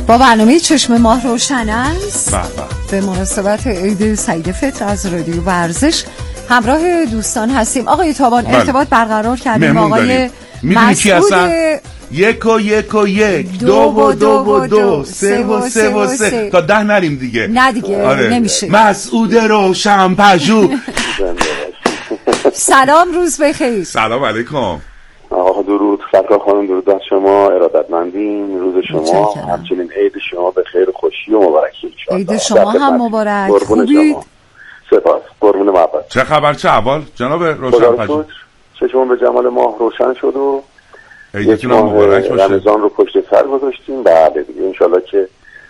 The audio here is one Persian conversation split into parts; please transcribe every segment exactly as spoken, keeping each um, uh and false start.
با برنامه چشم ماه روشن است. بله. به مناسبت عید سعید فطر از رادیو ورزش همراه دوستان هستیم. آقای تابان بله. ارتباط برقرار کردیم با آقای مسعود. یک و یک و یک، دو و دو و دو، سه و سه و سه، تا ده نریم دیگه. نه دیگه آره. نمیشه. مسعود روشن‌پژوه. سلام، روز بخیر. سلام علیکم. آقا درود، سرکار خانم، درود از شما، ارادتمندیم. روز شما همچنین عید شما به خیر، خوشی و مبارکی ان شاء الله. عید شما هم مبارک. خوبید؟ سپاس. قربون محبت. چه خبر، چه احوال جناب روشن‌پژوه؟ چشمون به جمال ماه روشن شد و عیدتون هم مبارک باشه. رمضان رو پشت سر گذاشتیم. بعد دیگه ان شاء الله که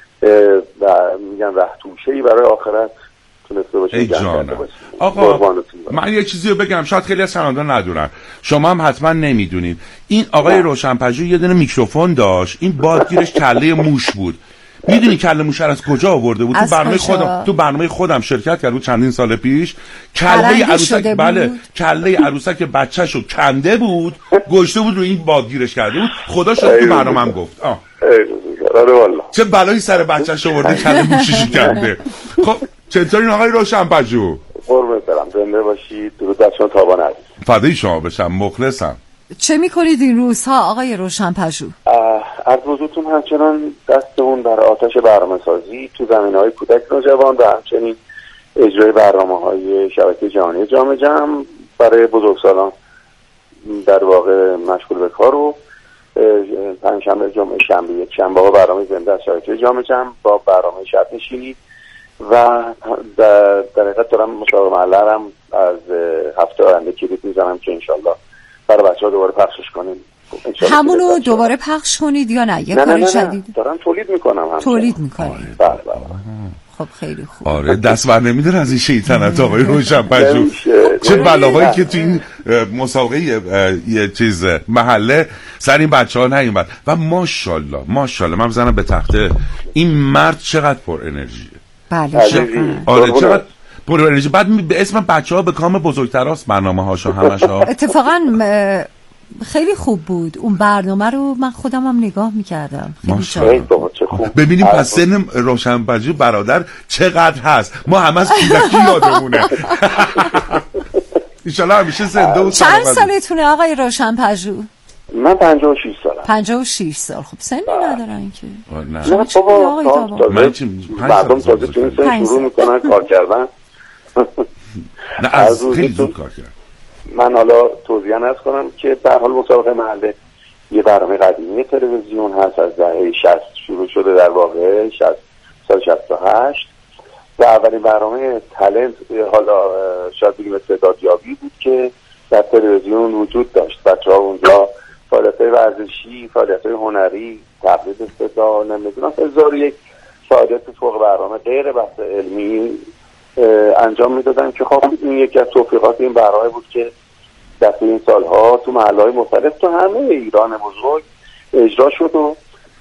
میگن ره توشه‌ای برای آخرت تونسته باشیم. ای جانم. آقا من یه چیزی رو بگم، شاید خیلی از شنوندگان ندونن، شما هم حتما نمیدونید. این آقای روشن‌پژوه یه دونه میکروفون داشت، این بادگیرش کله موش بود. میدونی کله موش از کجا آورده بود؟ تو برنامه خودم تو برنامه خودم شرکت کرد بود چندین سال پیش. کله عروسک، بله، کله عروسک بچه‌شو کنده بود، گشته بود رو این بادگیرش کرده بود. خدا شد تو برنامه‌ام گفت. آه. آره والله. چه بلایی سر بچه‌ش آورده کله موشش کنده. خب چطورین آقای روشن‌پژوه؟ قربونت برم، زنده باشید. درود از شما تابان عزیز. فدای شما بشم، مخلصم. چه میکنید این روزها آقای روشن‌پژوه؟ از وجودتون همچنان دستمون در آتش برنامه سازی تو زمینه‌های کودک نوجوان و همچنین اجرای برنامه‌های شبکه جهانی جام جم برای بزرگسالان در واقع مشغول به کار و پنجشنبه، جمعه، شنبه، یک شنبه ها برنامه زنده از شبکه جام جم با برنامه شب نشینی و در حقیقت دارم مسابقه محله هم از هفته آینده کلیپ میزنم که انشالله برای بچه ها دوباره پخشش کنیم. همونو دوباره پخش کنید یا نه؟ یه نه کار نه نه جدید دارم تولید میکنم. هم تولید میکنید. بله بله. خب خیلی خوب. آره دست بر نمیداره از این شیطنت آقای روشن‌پژوه. چه بلاهایی که تو این مسابقه یه چیز محله سر این بچه‌ها نیومد و ماشاءالله ماشاءالله من بزنم به تخته این مرد چقدر پر انرژیه. بله. آره چقدر پر انرژی. بعد به اسم بچه‌ها به کام بزرگتراست برنامه‌هاشو همشو. اتفاقا خیلی خوب بود اون برنامه رو، من خودم هم نگاه میکردم. خیلی خوب. ببینیم پس سن روشن‌پژوه برادر چقدر هست، ما همه از کودکی یادمونه. انشالله همیشه زنده و چند سالتونه آقای روشن‌پژوه؟ من پنجاه و شش سالم. پنجاه و شش سال. خب سنی ندارن که. نه بابا مردم تازه تو این سن شروع میکنن کار کردن. نه از خیلی زود کار کردن. من حالا توضیح عرض کنم که به هر حال مسابقه محله یه برنامه قدیمی تلویزیون هست، از دهه شصت شروع شده در واقع، شصت سال شصت و هشت و اولین برنامه تالنت، حالا شاید بگیم استعدادیابی بود که در تلویزیون وجود داشت. بچه‌ها اونجا فعالیت‌های ورزشی، فعالیت‌های هنری، تقلید صدا، نمیدونم هزار و یک فعالیت فوق برنامه غیر بحث علمی انجام میدادن که خب این یکی از توفیقات این برنامه بود که در این سالها تو محله‌های مختلف تو همه ایران بزرگ اجرا شد و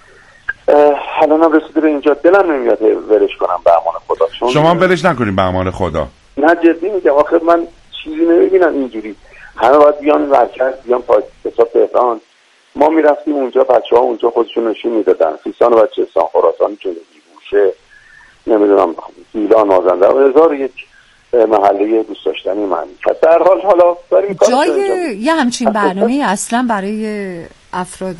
الان هم رسیده به اینجا. دلم نمیاد ولش کنم به امان خدا. شما هم ولش نکنید به امان خدا. نه جدی میگم، آخه من چیزی نمیبینم اینجوری. همه باید بیان مرکز، بیان پاکستان، تهران. ما میرفتیم اونجا، بچه‌ها اونجا خودشون نشون میدادن. سیستان و بلوچستان، خراسان، جنوبی، بوشه، نمیدونم گیلان، مازندران و هزار و یک محله دوست داشتنی من. در حال حالا بریم کار جای یه همچین برنامه اصلا برای افراد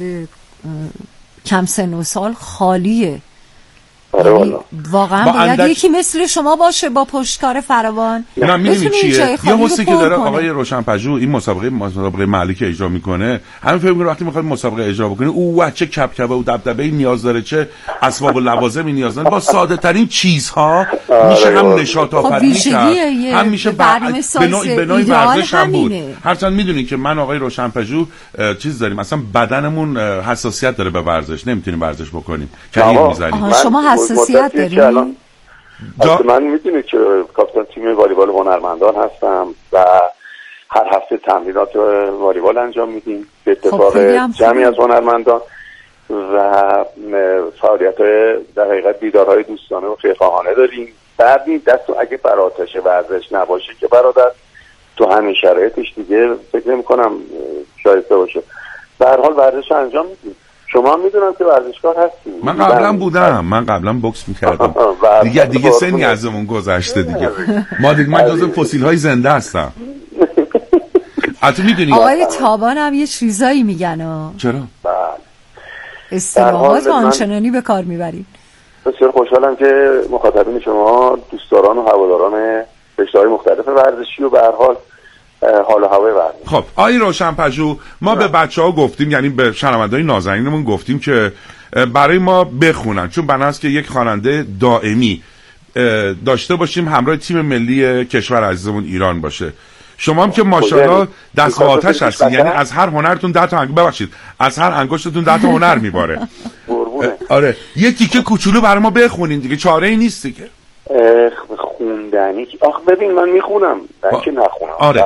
کم سن و سال خالیه. آره واقعا باید اندک... یکی مثل شما باشه با پشتکار فراوان. نه میدونی چیه؟ یه حسی که داره آقای روشن‌پژوه این مسابقه مسابقه محلی که اجرا میکنه، همین فکر می‌کنه وقتی میخواد مسابقه اجرا بکنه اوه چه کپکبه و دبدبه نیاز داره، چه اسباب و لوازمی نیاز داره، با ساده ترین چیزها میشه هم نشاط آفرینی کرد، هم میشه به نوعی به نوعی ورزش هم بود. هرچند میدونی که من آقای روشن‌پژوه چیز داریم، اصلا بدنمون حساسیت داره به ورزش، نمیتونیم ورزش بکنیم، کلید میزنیم. شما حساسیت داریم؟ جا... من میدونید که کاپیتان تیم والیبال هنرمندان هستم و هر هفته تمرینات والیبال انجام میدیم به اتفاق جمعی از هنرمندان و فعالیت در حقیقت دیدارهای دوستانه و خیرخواهانه داریم. بعد این دست اگه بر آتش ورزش نباشه که برادر تو همین شرایطش دیگه فکر نمی کنم شایسته باشه. به هر حال ورزش انجام میدیم. شما هم میدونم که ورزشکار هستی. من قبلا بودم، من قبلا بوکس میکردم دیگه دیگه سنی ازمون گذشته دیگه. ما دیگه من جزو فسیل های زنده هستم. البته میدونی آقای تابان هم یه چیزایی میگن ها. چرا؟ بله. اصطلاحات آنچنانی به کار میبرید. بسیار خوشحالم که مخاطبین شما دوستداران و هواداران رشته‌های مختلف ورزشی و به هر حال حال و هوای ورزشی. خب آقای روشن‌پژوه، ما به بچه‌ها گفتیم، یعنی به شنونده‌های نازنینمون گفتیم که برای ما بخونن، چون بناست که یک خواننده دائمی داشته باشیم همراه تیم ملی کشور عزیزمون ایران باشه. شما هم که ماشاءالله دست آتش هستین، یعنی از هر هنرتون ده تا انگشت ببخشید از هر انگشتتون ده تا هنر میباره. آره یه تیکه کوچولو برای ما بخونین دیگه، چاره ای نیست دیگه. خوندنی آخ ببین من میخونم بلکه نخونم. آره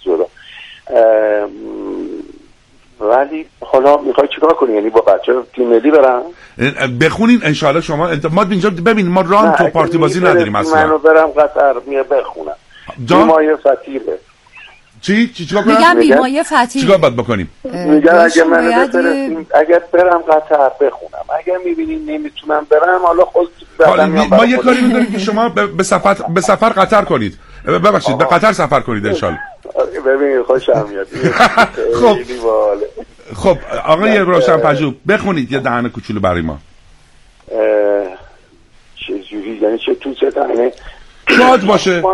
ولی حالا میخوای چیکار کنی؟ یعنی با بچه تیم ملی برم بخونین انشالله. شما انت... ما اینجا ببین ما ران تو پارتی بازی نداریم اصلا. منو برم قطر میه بخونم بیمایه فتیره. چی؟ چی چیکار کنم؟ میگم بیمایه فتیره. چیکار باید بکنیم؟ میگم اگه منو بفرستین اگر برم قطر بخونم، اگر میبینین نمیتونم برم حالا خود ما یه کاری می‌کنیم که شما به سفر به سفر قطر کنید. ببخشید به قطر سفر کنید انشالله. ببین خوشم میاد. خب خب آقای روشن‌پژوه بخونید یه دهن کوچولو برای ما. چه جوری یعنی چه تو چه دهنه شاد باشه.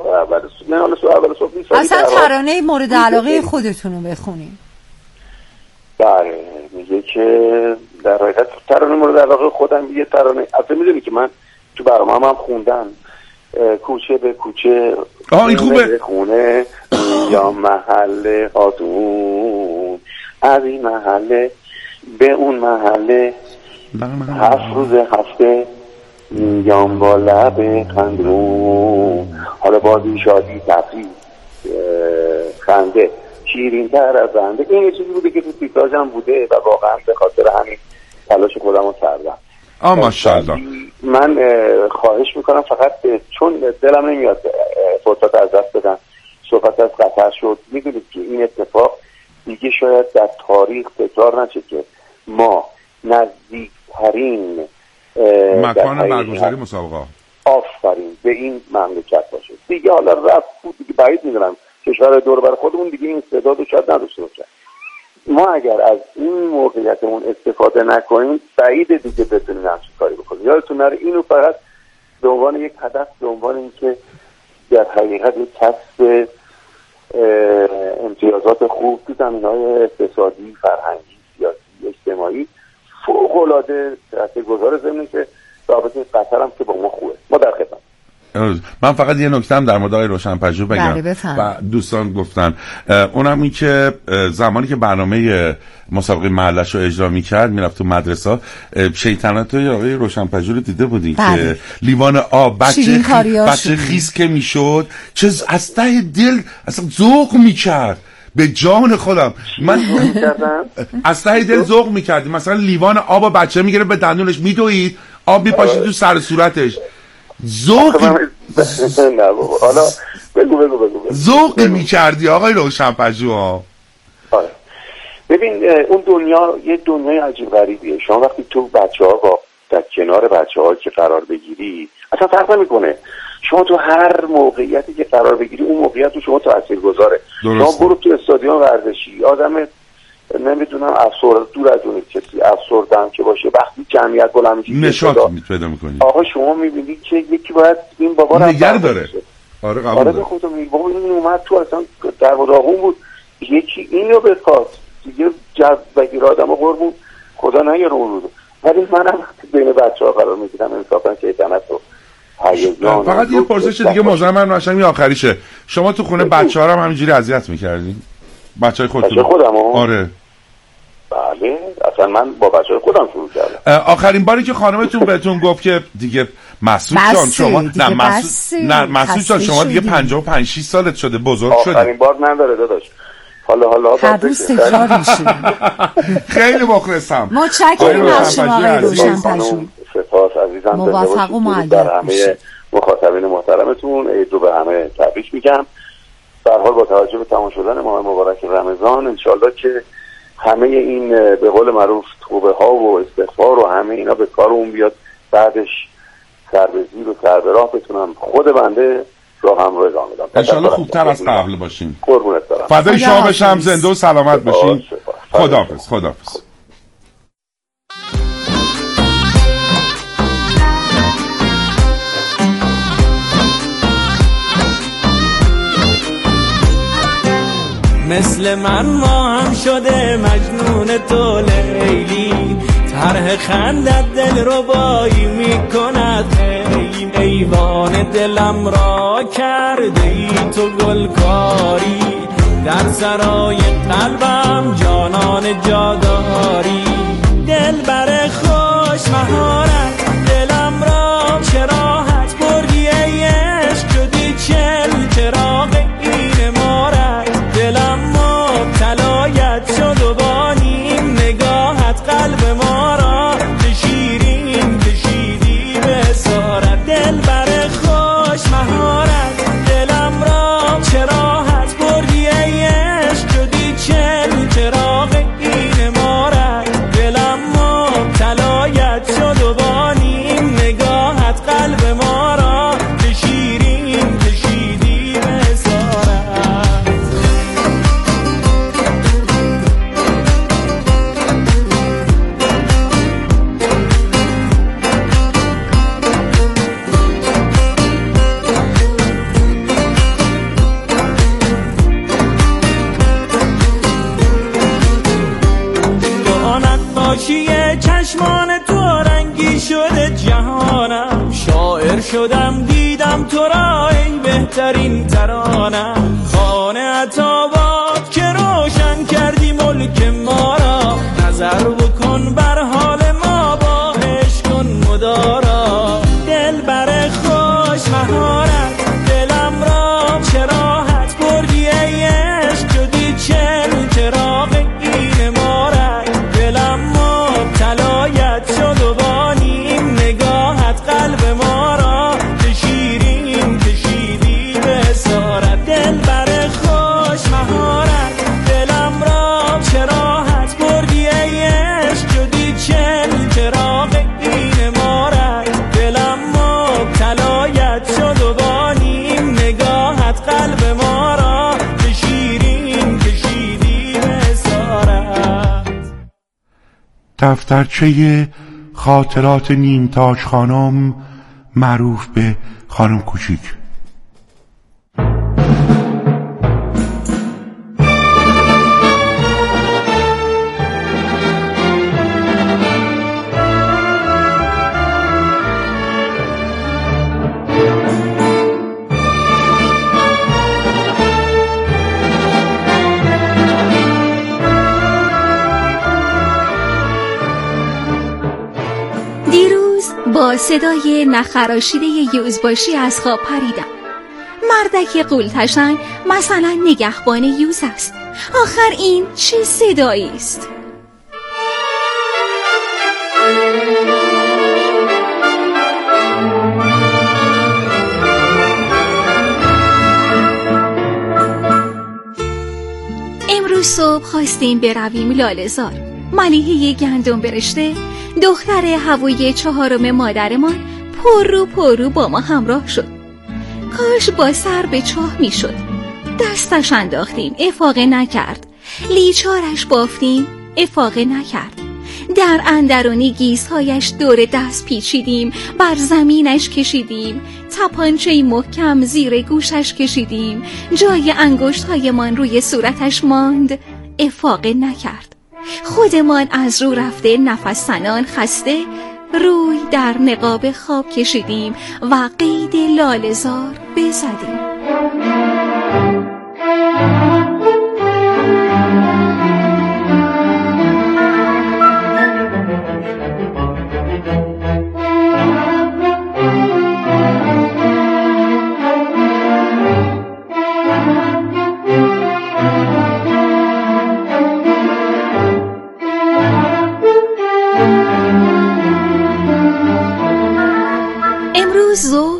اصلا ترانه مورد علاقه خودتون رو بخونید. بله میگه که در حقیقت ترانه مورد علاقه خودم یه ترانه اصلا میدونی که من تو برنامه هم, هم خوندم کوچه به کوچه آه این خوبه خونه یا محله هاتون از این محله به اون محله هفت روز هفته میام با لب خندون حالا بازی شادی تفریح خنده شیرین تر از بنده. این یه چیزی بوده که تو تیتراژم بوده و واقعا به خاطر همین تلاش خودم رو کردم. آه ماشاءالله. من خواهش میکنم فقط چون دلم نمیاد فرصت از دست بدم صحبت از قطر شد، میدونید که این اتفاق دیگه شاید در تاریخ تکرار نشه که ما نزدیکترین مکان برگزاری مسابقه آفرین به این مملکت باشه دیگه. حالا رفت بود دیگه بعید میدونم کشور دور بر خودمون دیگه این استعداد رو شاید نداشته باشه. ما اگر از این موقعیتمون استفاده نکنیم بعید دیگه بتونیم همچین کاری بکنیم. یادتون نره اینو فقط به عنوان یک هدف، به عنوان اینکه در حقیقت یک کسب امتیازات خوب تو زمینه‌های اقتصادی، فرهنگی، سیاسی، اجتماعی فوق‌العاده تاثیرگذار ضمن که رابطه قطر هم که با ما خوبه. ما در خدمت. من فقط یه نکته هم در مورد آقای روشن‌پژوه بگم و دوستان گفتن، اونم این که زمانی که برنامه مسابقه محلش رو اجرا می‌کرد میرفت تو مدرسه، شیطنتای آقای روشن‌پژوه رو دیده بودین که لیوان آب بچه خی... بچه خیس که میشد چه از ته دل اصلا ذوق می‌کرد. به جان خودم من از ته دل ذوق می‌کردم. مثلا لیوان آب بچه میگیره به دندونش میدوید، آب میپاشید تو سر صورتش. ذوق نه بابا حالا بگو بگو بگو ذوق می‌کردی آقای روشن‌پژوه. آره ببین اون دنیا یه دنیای عجیب غریبیه. شما وقتی تو بچه‌ها با در کنار بچه‌ها که قرار بگیری اصلا فرق نمی‌کنه. شما تو هر موقعیتی که قرار بگیری اون موقعیت تو شما تاثیرگذاره. شما برو تو استادیوم ورزشی آدم نمیدونم افسرده دور از اون کسی افسردم که باشه وقتی جمعیت بالا میشه نشاط پیدا می‌کنی. آقا شما می‌بینید که یکی باید این بابا رو نگه داره. آره قبول داره. آره خودم میگم بابا این اومد تو اصلا در داغون بود یکی اینو بخواد دیگه جذب بگیر آدمو قربون خدا نگه رو بود. ولی منم بین بچه‌ها قرار می‌گیرم انصافا که شیطنت رو هیجان. فقط یه پرسش دیگه مزمن روشن آخریشه. شما تو خونه بچه‌ها رو هم همینجوری اذیت می‌کردین؟ بچه‌های خودتون؟ خودم آره. بله اصلا من با بچه‌های خودم شروع کردم. آخرین باری که خانمتون بهتون گفت که دیگه مسعود جان شما نه مسعود نه مسعود جان شما دیگه پنجاه و پنج شش سالت شده بزرگ شدی. آخرین بار نداره داداش. حالا حالا هر روز تکرار میشه. خیلی مخلصم. متشکرم از شما آقای روشن‌پژوه. سپاس عزیزم. موفق و مؤدب در همه مخاطبین محترمتون عید رو به همه تبریک میگم. به هر حال با توجه به تمام شدن ماه مبارک رمضان ان شاءالله که همه این به قول معروف توبه ها و استغفار و همه اینا به کار اون بیاد، بعدش سر به زیر و سر به راه بتونم خود بنده راه هم رو ادامه بدم. انشالله خوبتر از قبل باشیم. قربونت برم. فدای شما بشم، زنده و سلامت باشین. خداحافظ. خداحافظ. مثل من ما هم شده مجنون تو لیلی، طرح خندت دل رو بایی میکند خیلی، ایوان دلم را کرده ای تو گلکاری، در سرای قلبم جانان جاداری، دل بر خوش مهارت دلم را چراحت بردی ای عشق، شدی چل چراغ این مارد، دلم مبتلایت شد و با نیم نگاهت قلب ما را به شیرین کشیدی به اسارت، دل بر خوش مهارت دلم را چراحت بردی ای عشق، شدی چل چراغ این مارد، دلم مبتلایت شد و با نیم نگاهت قلب ما را به شیرین کشیدی به اسارت. چشمان تو رنگی شده جهانم، شاعر شدم دیدم تو را ای بهترین ترانم، خانه عطابات که روشن کردی ملک ما را، نظر بکن بر حال ما با عشق کن مدارا، دل بر خوش مهارت دلم را چراحت بردی ای عشق، شدی چل چراغ این مارد، دلم مبتلایت شد و با نیم نگاهت قلب ما را به شیرین کشیدی به اسارت، دل بر خوش مهارت دلم را چراحت بردی ای عشق، شدی چل چراغ این مارد، دلم مبتلایت شد و با نیم نگاهت قلب ما را به شیرین کشیدی به اسارت. دفترچه خاطرات نیمتاج خانم، معروف به خانم کوچیک. با صدای نخراشیده یوزباشی از خواب پریدم. مردک قولتشنگ مثلا نگهبان یوز است. آخر این چه صدایی است؟ امروز صبح خواستیم برویم لاله‌زار. ملیحه گندم برشته، دختر هوای چهارم مادرمان، پر رو پر رو با ما همراه شد. کاش با سر به چاه می شد. دستش انداختیم، افاقه نکرد. لیچارش بافتیم، افاقه نکرد. در اندرونی گیزهایش دور دست پیچیدیم، بر زمینش کشیدیم، تپانچه محکم زیر گوشش کشیدیم، جای انگشت‌هایمان روی صورتش ماند، افاقه نکرد. خودمان از رو رفته نفس زنان خسته روی در نقاب خواب کشیدیم و قید لاله‌زار بزدیم.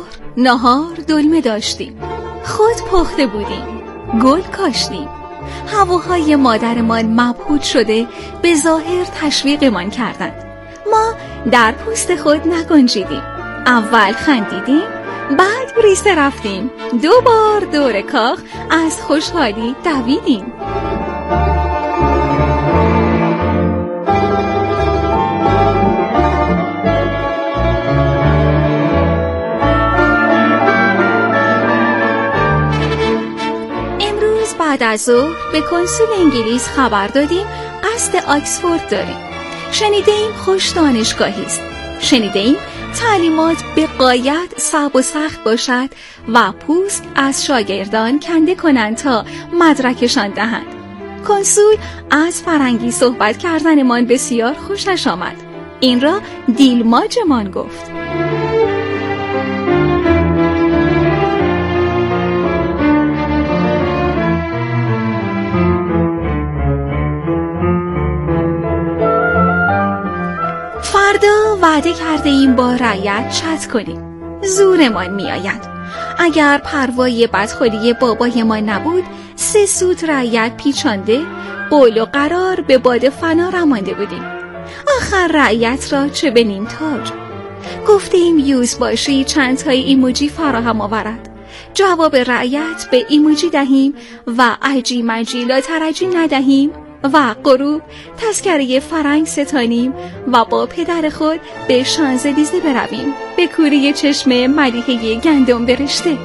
نهار دلمه داشتیم، خود پخته بودیم، گل کاشتیم، هواهای مادرمان مبهوت شده به ظاهر تشویقمان کردند. ما در پوست خود نگنجیدیم. اول خندیدیم، بعد ریسه رفتیم، دو بار دور کاخ از خوشحالی دویدیم. امروز بعد از ظهر به کنسول انگلیس خبر دادیم قصد آکسفورد داریم. شنیده ایم خوش دانشگاهی است. شنیده ایم تعلیمات به غایت صعب و سخت باشد و پوست از شاگردان کنده کنند تا مدرکشان دهند. کنسول از فرنگی صحبت کردنمان بسیار خوشش آمد. این را دیلماجمان گفت. فردا وعده کرده ایم با رعیت چت کنیم. زورمان می آید. اگر پروای بدخوری بابای ما نبود، سه سوت رعیت پیچانده، قول و قرار به باد فنا رمانده بودیم. آخر رعیت را چه به نیم تاج. گفته ایم یوز باشی چند تای ایموجی فراهم آورد. جواب رعیت به ایموجی دهیم و عجی مجی لا ترجی ندهیم و غروب تذکره فرنگ ستانیم و با پدر خود به شانزلیزه برویم، به کوری چشم ملیحه گندم برشته.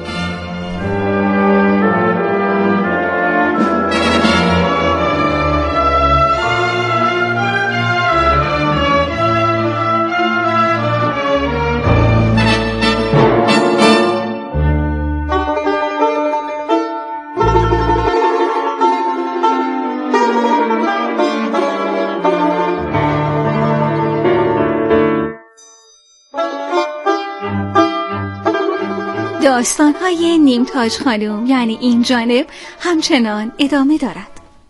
داستان‌های نیمتاج خانم یعنی این جانب همچنان ادامه دارد.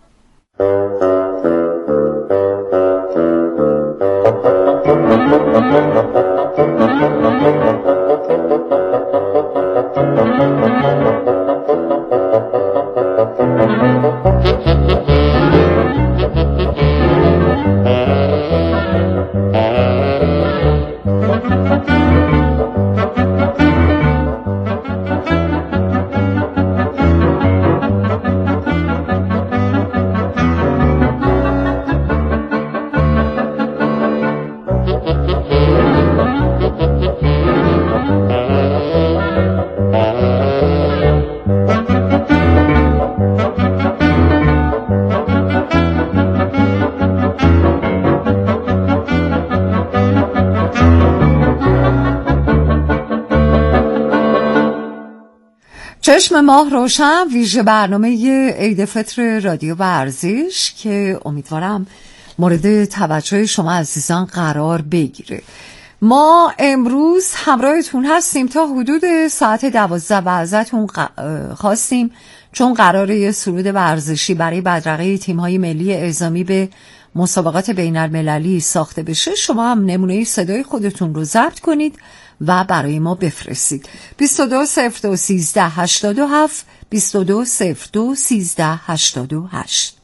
چشم ماه روشن، ویژه برنامه عید فطر رادیو ورزش که امیدوارم مورد توجه شما عزیزان قرار بگیره. ما امروز همراهتون هستیم تا حدود ساعت دوازده و ازتون خواستیم چون قراره سرود ورزشی برای بدرقه تیم‌های ملی اعزامی به مسابقات بین المللی ساخته بشه، شما هم نمونه صدای خودتون رو ضبط کنید و برای ما بفرستید. بیست و دو صفر دو سیزده هشتاد و هفت بیست و دو صفر دو سیزده هشتاد و هشت.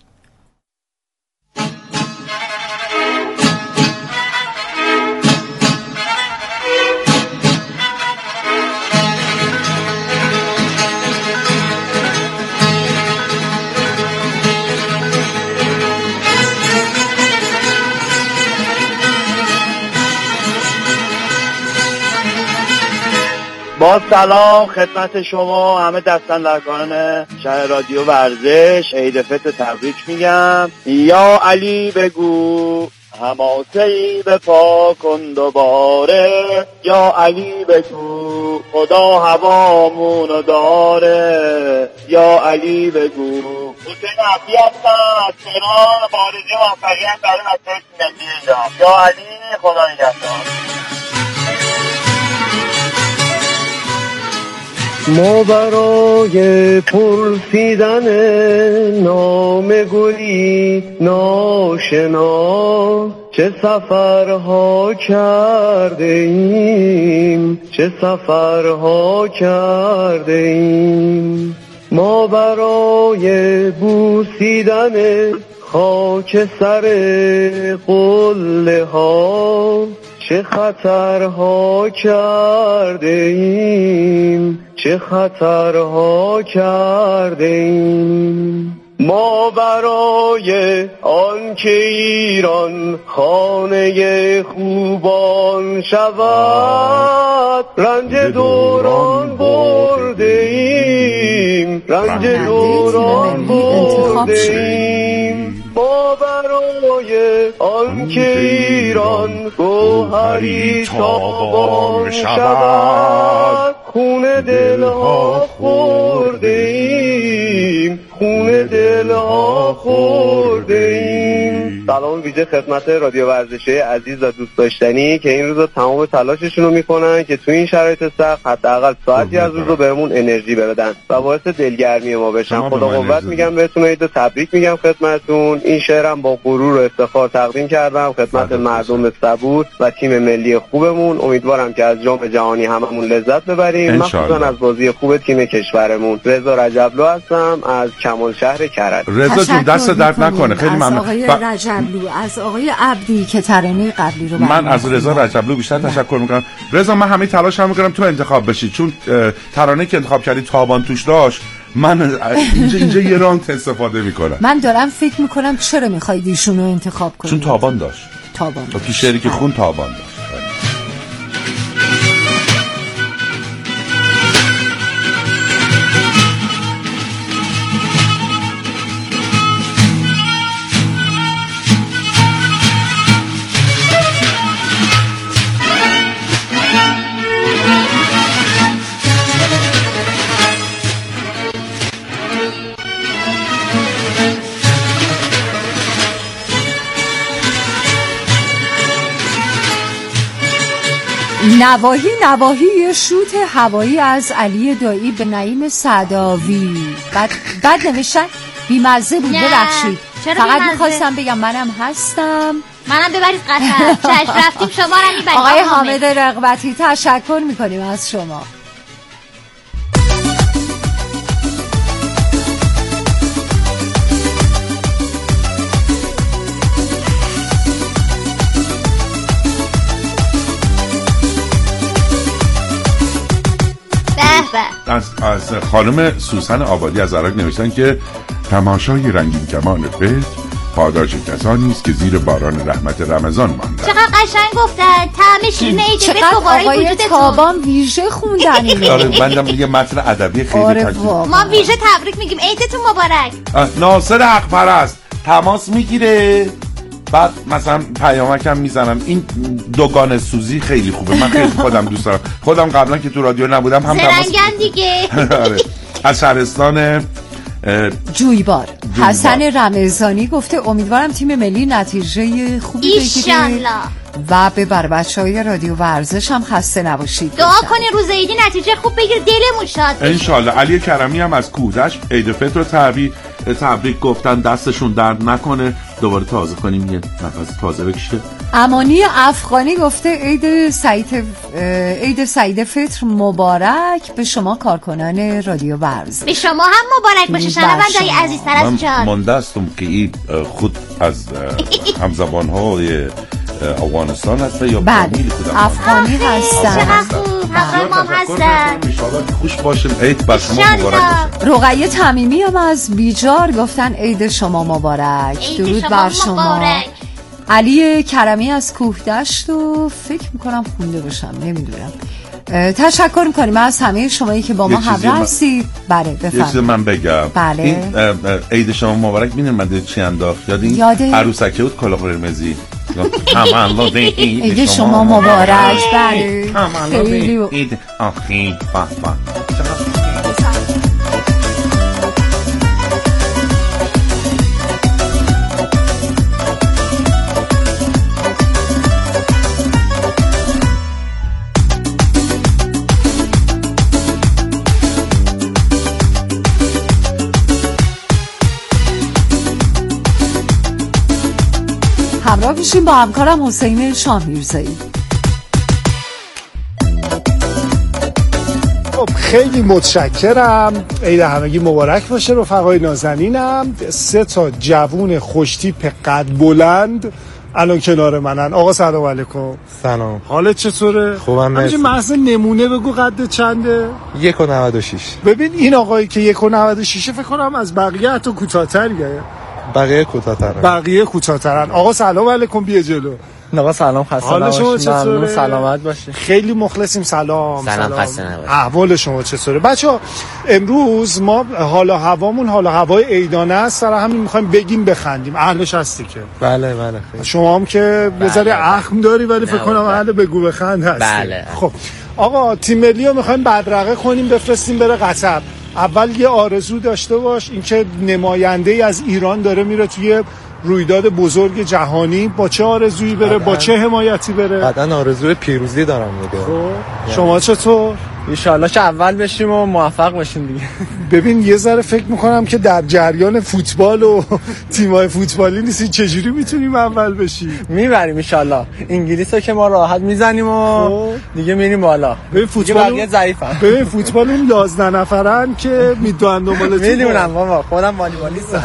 با سلام خدمت شما همه دستاندرکاران شهر رادیو ورزش، عید فطر تبریک میگم. یا علی بگو حماسه‌ای به پا کن دوباره، یا علی بگو خدا هوامونو داره، یا علی بگو. حسین عبدی هستم از تهران، بارزی موفقیت برای مسئله ملی ایران. یا علی خدا نگهدار. ما برای پرسیدن نام گلی ناشنا چه سفرها کرده ایم، چه سفرها کرده ایم. ما برای بوسیدن خاک سر قله ها چه خطرها کرده ایم، چه خطرها کرده ایم. ما برای آنکه ایران خانه خوبان شود رنج دوران برده ایم، رنج دوران برده ایم. ما برای آنکه ایران گوهری تابان شود خون دلها خورده ایم، خون دلها خورده ایم. سلام ویژه خدمت رادیو ورزشی عزیز و دوست داشتنی که این روزا تمام تلاششون رو میکنن که تو این شرایط سخت حداقل ساعتی از روز رو بهمون انرژی بدن و باعث دلگرمی ما بشن. خدا قوت میگم بهتون، عید تبریک میگم خدمتتون. این شعرم با غرور و افتخار تقدیم کردم خدمت مردم صبور و تیم ملی خوبمون. امیدوارم که از جام جهانی هممون لذت ببریم، مخصوصا از بازی خوب تیم کشورمون. رضا رجبلو هستم از کمال شهر کرج. رضا جون دست درد نکنه، خیلی ممنون. از آقای ب... رجبلو، از آقای عبدی که ترانه قبلی رو من از رضا رجبلو بیشتر تشکر میکنم. رضا من همه تلاشم میکنم تو انتخاب بشی، چون ترانه که انتخاب کردی تابان توش داشت. من اینجا اینجا یه رانت استفاده میکنم. من دارم فکر میکنم چرا میخواید ایشون رو انتخاب کنید. چون تابان داشت. تابان داشت. تو شعری که خون تابان داشت. نواحی نواحی یه شوت هوایی از علی دایی به نعیم سعداوی. بعد بعد نوشتن بیمزه بود، ببخشید فقط میخواستم بگم منم هستم. منم ببرید قطر. چش رفتیم شما رو میبرید. آقای حامد رغبتی تشکر میکنیم از شما. از, از خانم سوسن آبادی از عراق نوشتن که تماشای رنگین کمان فطر پاداش کسانی است که زیر باران رحمت رمضان ماندن. چقدر قشنگ گفتن. طعم شیرین عید فطر دوباره وجودتون. چقدر آقای تابان ویژه خوندن اینو. آره منم میگه متن ادبی خیلی آره ما ویژه تبریک میگیم عیدتون مبارک. ناصر حق پرست تماس میگیره، بعد مثلا پیامکم میزنم. این دوگانه سوزی خیلی خوبه، من خیلی خودم دوست دارم. خودم قبلا که تو رادیو نبودم هم تماس زرنگن دیگه. از شهرستان جویبار حسن رمضانی گفته امیدوارم تیم ملی نتیجه خوبی بگیره و به بر بچهای رادیو ورزش هم خسته نباشید. دعا کنین روز عیدی نتیجه خوب بگیره، دلمون شاد بشه ان شاء الله. علی کرمی هم از کوهدشت عید فطر رو تبریک تبریک گفتن، دستشون درد نکنه، دوباره تازه کنیم، یه نفس تازه بکشه. امانی افغانی گفته عید سعید عید سعید فطر مبارک به شما کارکنان رادیو ورزش. به شما هم مبارک باشه شنونده‌های عزیزتر از جان. من مندستم که این خود از همزبان‌های افغانستان هست یا فامیل خودم افغانی هستن. چقدر خوب همراه ما هستن. ان شاءالله که خوش باشیم. عید بر شما مبارک باشه. رقیه تمیمی هم از بیجار گفتن عید شما مبارک. درود بر شما. مبارک. علی کرمی از کوهدشت و فکر میکنم خونده باشم نمیدونم. تشکر میکنیم از همه شمایی که با ما همراه هستید. بله بفرمایید. یه چیز من بگم. بله. این عید شما مبارک. میدونم من چی انداخت؟ یاد این یاده... عروسکه بود کلاه قرمزی. تمام عید شما مبارک. بله خیلی عید آخی با با. همراه میشیم با همکارم حسین شامیرزایی. خب خیلی متشکرم. عید همگی مبارک باشه رفقای نازنینم. سه تا جوون خوشتیپ قد بلند الان کنار منن. آقا سلام علیکم. سلام. حالت چطوره؟ خوبم مرسی. همینجوری محض نمونه بگو قد چنده؟ یک و نود و شش. ببین این آقایی که یک و نود و شش فکر کنم از بقیه حتی کوتاه‌تره. بقیه کوتاه‌ترن. بقیه کوتاه‌ترن. آقا سلام علیکم. بیا جلو. آقا سلام، خسته نباشید. حال شما چطوره؟ سلامت باشید. خیلی مخلصیم. سلام. سلام, سلام. خسته نباشید. احوال شما چطوره؟ بچه‌ها امروز ما حالا هوامون حالا هوای عیدانه است، سر همین می‌خوایم بگیم بخندیم. اهلش هستی که؟ بله بله خیلی. شما هم که یه ذره اخم داری ولی فکر کنم اهل بگو بخند هستی. بله. خب آقا تیم ملی رو می‌خوایم بدرقه کنیم بفرستیم بره قطر. اول یه آرزو داشته باش، اینکه نماینده‌ای از ایران داره میره توی رویداد بزرگ جهانی، با چه آرزویی بره؟ با چه حمایتی بره؟ قطعاً آرزوی پیروزی دارم دیگه. خب شما چطور؟ ان شاءالله که اول بشیم و موفق بشیم دیگه. ببین یه ذره فکر میکنم که در جریان فوتبال و تیمای فوتبالی نیستی، چجوری میتونیم اول بشیم؟ میبریم ان شاءالله. انگلیسو که ما راحت میزنیم و دیگه میریم بالا. ببین فوتبال بقیه ضعیفن. ببین فوتبال اون یازده نفرن که میدونن دنبال تیم. میدونم بابا، خودم والیبالیستم.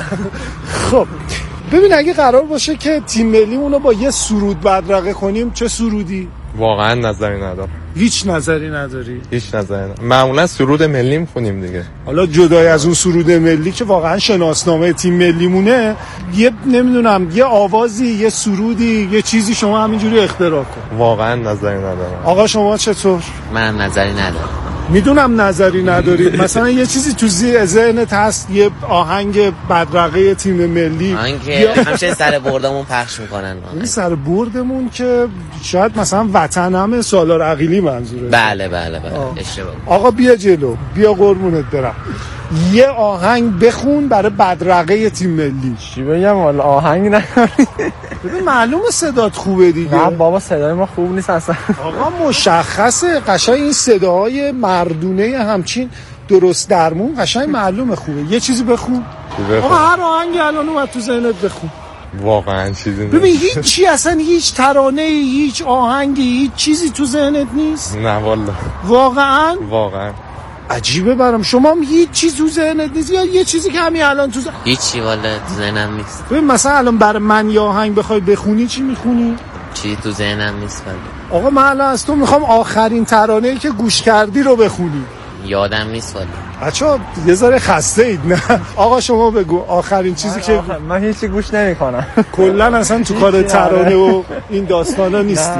خب ببین اگه قرار باشه که تیم ملیمون رو با یه سرود بدرقه کنیم، چه سرودی؟ واقعا نظری ندارم. هیچ نظری نداری؟ هیچ نظری ندارم. معمولا سرود ملی میخونیم دیگه. حالا جدای از اون سرود ملی که واقعا شناسنامه تیم ملیمونه، یه نمیدونم یه آوازی، یه سرودی، یه چیزی شما همینجوری اختراع کن. واقعا نظری ندارم. آقا شما چطور؟ من نظری ندارم. میدونم نظری ندارید. مثلا یه چیزی تو ذهنت هست، یه آهنگ بدرقه تیم ملی، آهنگ همشه سر بردمون پخش میکنن. این سر بردمون که شاید مثلا وطنم سالار عقیلی منظوره. بله بله بله اشتباه. آقا بیا جلو، بیا قربونت برم، یه آهنگ بخون برای بدرقه تیم ملی. چی بگم والا آهنگ نداری؟ ببین معلومه صدات خوبه دیگه. نه بابا صدای ما خوب نیست اصلا. آقا مشخصه قشنگ این صداهای مردونه همچین درست درمون قشنگ معلومه خوبه. یه چیزی بخون. آقا هر آهنگی الان اومد تو ذهنت بخون. واقعا چیزی نیست. ببین هیچ چی، اصلا هیچ ترانه، هیچ آهنگی، هیچ چیزی تو ذهنت نیست. نه والا. واقعا؟ واقعا. عجیبه برام. شما هم هیچ چیز تو ذهنت نیست یا یه چیزی که همین الان تو ذهنت؟ هیچی والا تو ذهنم نیست. ببین مثلا الان برای من یه آهنگ بخوای بخونی چی میخونی؟ چی تو ذهنم نیست والا. آقا من الان از تو میخوام آخرین ترانه‌ای که گوش کردی رو بخونی. یادم نیست والا. بچه‌ها یه ذره خسته اید نه؟ آقا شما بگو آخرین چیزی که من هیچی گوش نمی‌کنم. کلا اصلا تو کار ترانه و این داستانا نیستی.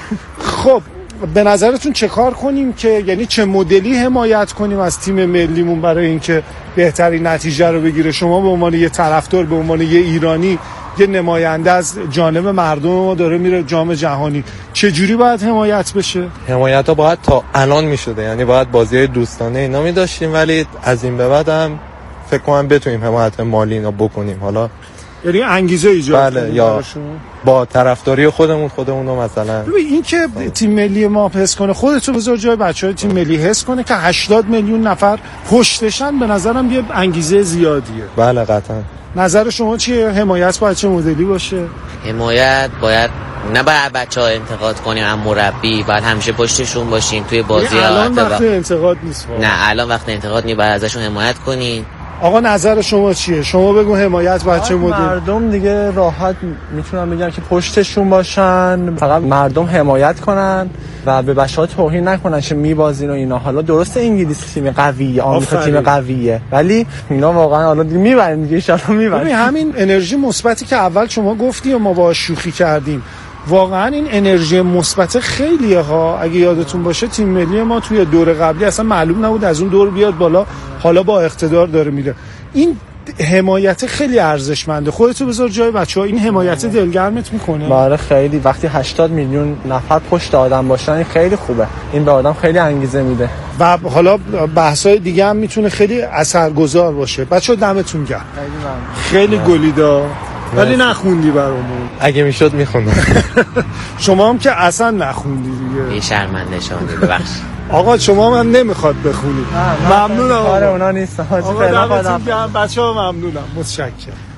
خب به نظرتون چه کار کنیم که یعنی چه مدلی حمایت کنیم از تیم ملیمون برای اینکه بهترین نتیجه رو بگیره؟ شما به عنوان یه طرفدار، به عنوان یه ایرانی، یه نماینده از جانب مردم ما داره میره جام جهانی، چه جوری باید حمایت بشه؟ حمایت ها باید تا الان میشده، یعنی باید بازی‌های دوستانه اینا می‌داشتیم، ولی از این به بعدم فکر کنم بتونیم حمایت مالی اینا بکنیم. حالا یعنی انگیزه ایجاد بله، یا با طرفداری خودمون خودمون رو مثلا ببین این که تیم ملی ما حس کنه، خودت رو بذار جای بچهای تیم ملی حس کنه که هشتاد میلیون نفر پشتشن، به نظرم یه انگیزه زیادیه. بله قطعا. نظر شما چیه؟ حمایت باید چه مدلی باشه؟ حمایت باید نه باید بچه‌ها انتقاد کنیم، اما مربی باید همیشه پشتشون باشیم توی بازی‌ها. الان وقت انتقاد نیست. نه الان وقت انتقاد نیست، باید ازشون حمایت کنیم. آقا نظر شما چیه؟ شما بگو حمایت باید چه مدل؟ مردم دیگه راحت میتونن بگن که پشتشون باشن، فقط مردم حمایت کنن و به بچه‌ها توهین نکنن که میبازین و اینا. حالا درسته انگلیس تیم قویه، آمریکا تیم قویه، ولی اینا واقعا حالا دیگه میبرن دیگه، ان شاءالله میبرن. ببین همین انرژی مثبتی که اول شما گفتی و ما باهاش شوخی کردیم، واقعا این انرژی مثبت خیلیه ها. اگه یادتون باشه تیم ملی ما توی دور قبلی اصلا معلوم نبود از اون دور بیاد بالا، حالا با اقتدار داره میره. این حمایت خیلی ارزشمنده. خودتو بذار جای بچه‌ها، این حمایت دلگرمت میکنه؟ بله خیلی. وقتی هشتاد میلیون نفر پشت آدم باشن این خیلی خوبه، این به آدم خیلی انگیزه میده و حالا بحث‌های دیگه هم میتونه خیلی اثرگذار باشه. بچه‌ها دمتون گرم، خیلی گلیدا ولی نخوندی برامون. اگه میشد میخوندم. شما هم که اصلا نخوندی دیگه. یه شرمنده شدی، ببخشید. آقا شما من نمیخواد بخونی. ممنونم. آره اونا نیست. آقا دمتون گرم بچه‌ها، ممنونم، متشکرم.